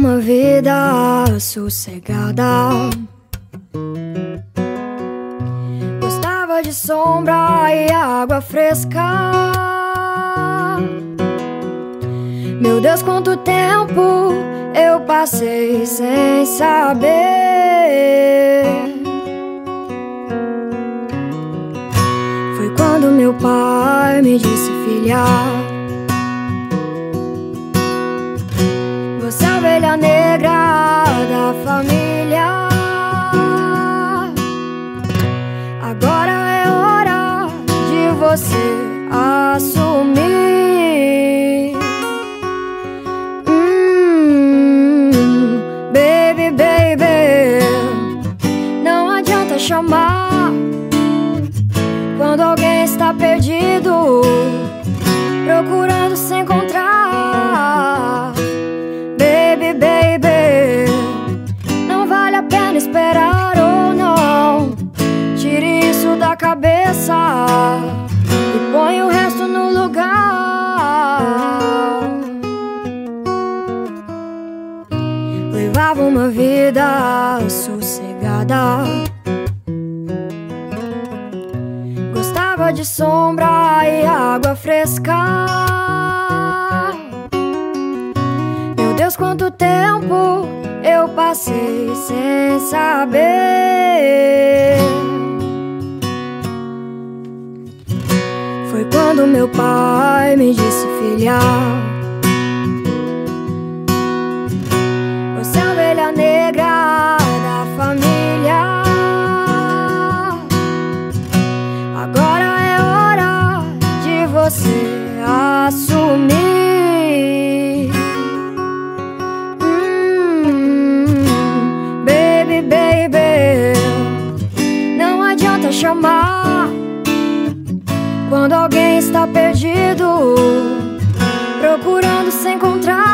uma vida sossegada. Gostava de sombra e água fresca. Meu Deus, quanto tempo eu passei sem saber. Foi quando meu pai me disse: filha, você é a ovelha negra da família. Agora é hora de você assumir. Baby, baby, não adianta chamar quando alguém está perdido, procurando se encontrar. Baby, baby, não vale a pena esperar ou não. Tire isso da cabeça e põe o resto no lugar. Levava uma vida sossegada. Gostava de sombra e água fresca. Meu Deus, quanto tempo eu passei sem saber. Foi quando meu pai me disse: filha, você é a ovelha negra da família. Agora é hora de você assumir. Baby, baby, não adianta chamar quando alguém está perdido, procurando se encontrar.